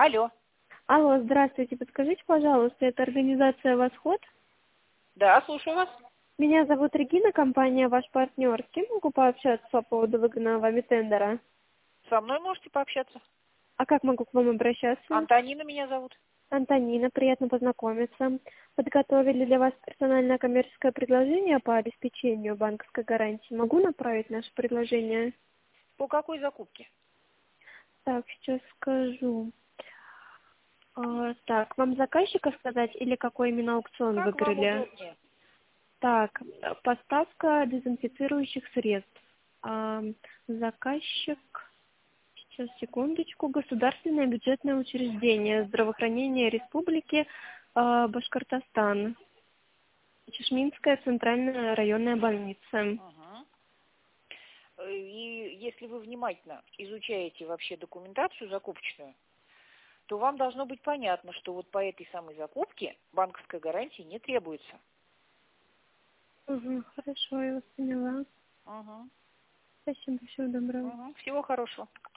Алло. Алло, здравствуйте. Подскажите, пожалуйста, это организация «Восход»? Да, слушаю вас. Меня зовут Регина, компания «Ваш партнер». С кем могу пообщаться по поводу выгодного вами тендера? Со мной можете пообщаться. А как могу к вам обращаться? Антонина меня зовут. Антонина, приятно познакомиться. Подготовили для вас персональное коммерческое предложение по обеспечению банковской гарантии. Могу направить наше предложение? По какой закупке? Так, сейчас скажу. Так, вам заказчика сказать или какой именно аукцион Как вам выиграли? удобнее? Так, поставка дезинфицирующих средств. Заказчик, сейчас, секундочку, государственное бюджетное учреждение здравоохранения Республики Башкортостан. Чешминская центральная районная больница. Ага. И если вы внимательно изучаете вообще документацию закупочную, то вам должно быть понятно, что вот по этой самой закупке банковской гарантии не требуется. Угу, хорошо, я вас поняла. Ага. Спасибо, всего доброго. Ага. Всего хорошего.